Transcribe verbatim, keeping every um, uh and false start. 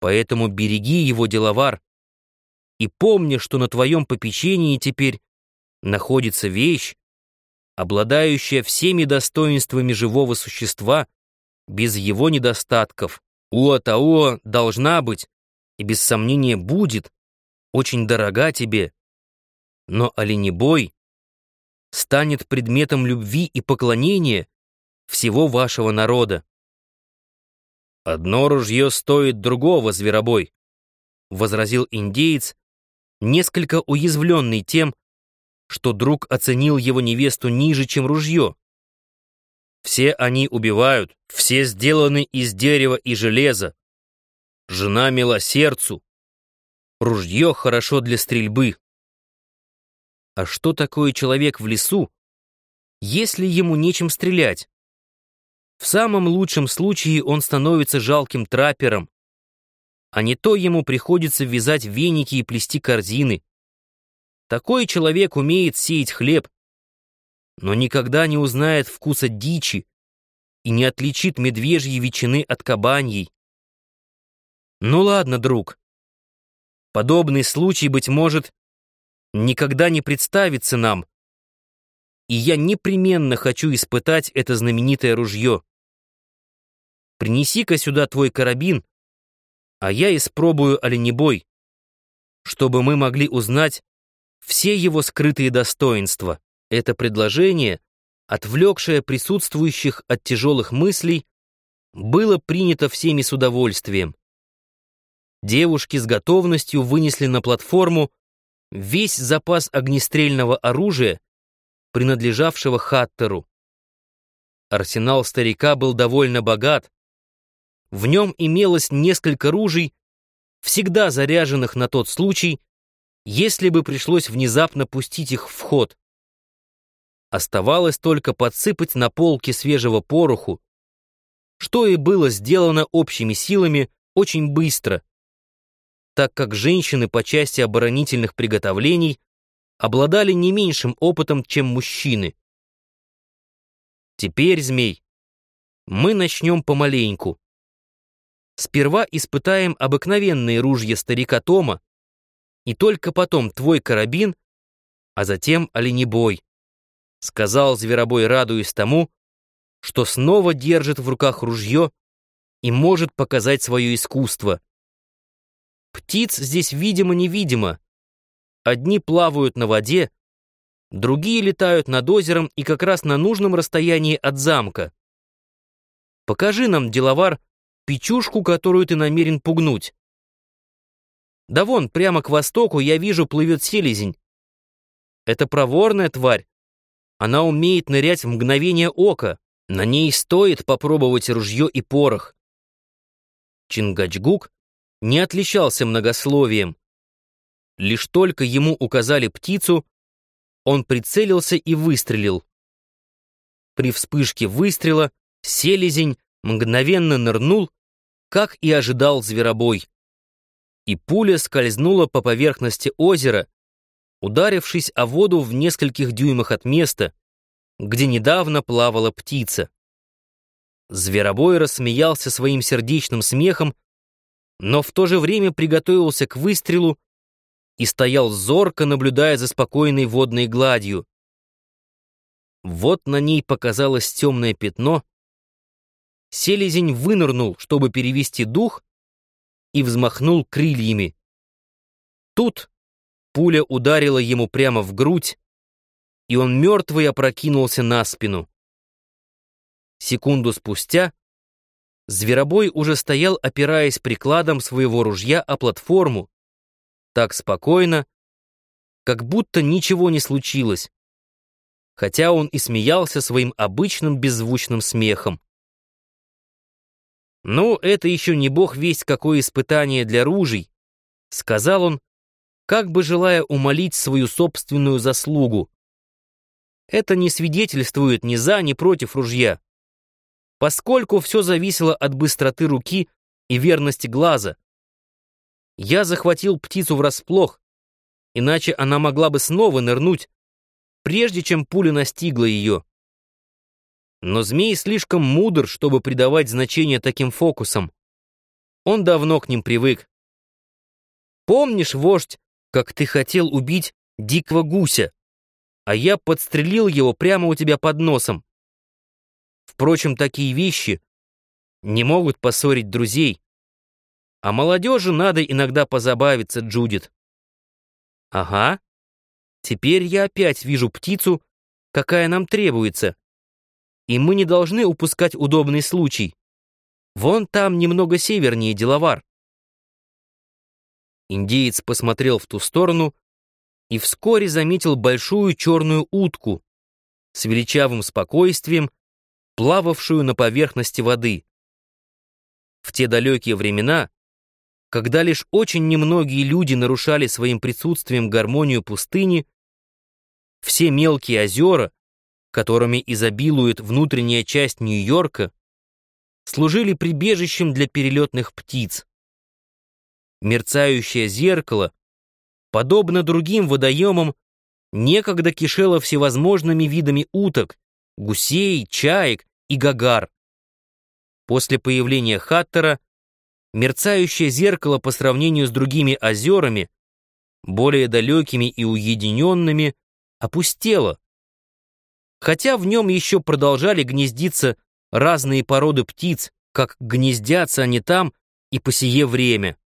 Поэтому береги его, деловар, и помни, что на твоем попечении теперь находится вещь, обладающая всеми достоинствами живого существа, без его недостатков. Уа-Тауа должна быть, и без сомнения будет, очень дорога тебе, но оленебой станет предметом любви и поклонения всего вашего народа. «Одно ружье стоит другого, зверобой», — возразил индеец, несколько уязвленный тем, что друг оценил его невесту ниже, чем ружье. «Все они убивают, все сделаны из дерева и железа. Жена мила сердцу, ружье хорошо для стрельбы». А что такое человек в лесу, если ему нечем стрелять? В самом лучшем случае он становится жалким траппером, а не то ему приходится вязать веники и плести корзины. Такой человек умеет сеять хлеб, но никогда не узнает вкуса дичи и не отличит медвежьей ветчины от кабаньей. Ну ладно, друг, подобный случай, быть может, никогда не представится нам, и я непременно хочу испытать это знаменитое ружье. Принеси-ка сюда твой карабин, а я испробую оленебой, чтобы мы могли узнать все его скрытые достоинства». Это предложение, отвлекшее присутствующих от тяжелых мыслей, было принято всеми с удовольствием. Девушки с готовностью вынесли на платформу весь запас огнестрельного оружия, принадлежавшего Хаттеру. Арсенал старика был довольно богат. В нем имелось несколько ружей, всегда заряженных на тот случай, если бы пришлось внезапно пустить их в ход. Оставалось только подсыпать на полки свежего пороху, что и было сделано общими силами очень быстро, так как женщины по части оборонительных приготовлений обладали не меньшим опытом, чем мужчины. Теперь, змей, мы начнем помаленьку. Сперва испытаем обыкновенные ружья старика Тома, и только потом твой карабин, а затем оленебой, — сказал зверобой, радуясь тому, что снова держит в руках ружье и может показать свое искусство. Птиц здесь видимо-невидимо. Одни плавают на воде, другие летают над озером и как раз на нужном расстоянии от замка. Покажи нам, деловар, печушку, которую ты намерен пугнуть. Да вон, прямо к востоку я вижу, плывет селезень. Это проворная тварь. Она умеет нырять в мгновение ока. На ней стоит попробовать ружье и порох. Чингачгук не отличался многословием. Лишь только ему указали птицу, он прицелился и выстрелил. При вспышке выстрела селезень мгновенно нырнул, как и ожидал зверобой, и пуля скользнула по поверхности озера, ударившись о воду в нескольких дюймах от места, где недавно плавала птица. Зверобой рассмеялся своим сердечным смехом, но в то же время приготовился к выстрелу и стоял зорко, наблюдая за спокойной водной гладью. Вот на ней показалось темное пятно. Селезень вынырнул, чтобы перевести дух, и взмахнул крыльями. Тут пуля ударила ему прямо в грудь, и он мертвый опрокинулся на спину. Секунду спустя зверобой уже стоял, опираясь прикладом своего ружья о платформу, так спокойно, как будто ничего не случилось, хотя он и смеялся своим обычным беззвучным смехом. «Ну, это еще не бог весть какое испытание для ружей», — сказал он, как бы желая умолить свою собственную заслугу. «Это не свидетельствует ни за, ни против ружья, поскольку все зависело от быстроты руки и верности глаза. Я захватил птицу врасплох, иначе она могла бы снова нырнуть, прежде чем пуля настигла ее. Но змей слишком мудр, чтобы придавать значение таким фокусам. Он давно к ним привык. Помнишь, вождь, как ты хотел убить дикого гуся, а я подстрелил его прямо у тебя под носом? Впрочем, такие вещи не могут поссорить друзей. А молодежи надо иногда позабавиться, Джудит. Ага, теперь я опять вижу птицу, какая нам требуется, и мы не должны упускать удобный случай. Вон там немного севернее Делавар. Индеец посмотрел в ту сторону и вскоре заметил большую черную утку с величавым спокойствием, плававшую на поверхности воды. В те далекие времена, когда лишь очень немногие люди нарушали своим присутствием гармонию пустыни, все мелкие озера, которыми изобилует внутренняя часть Нью-Йорка, служили прибежищем для перелетных птиц. Мерцающее зеркало, подобно другим водоемам, некогда кишело всевозможными видами уток, гусей, чаек и гагар. После появления Хаттера мерцающее зеркало по сравнению с другими озерами, более далекими и уединенными, опустело, хотя в нем еще продолжали гнездиться разные породы птиц, как гнездятся они там и по сие время.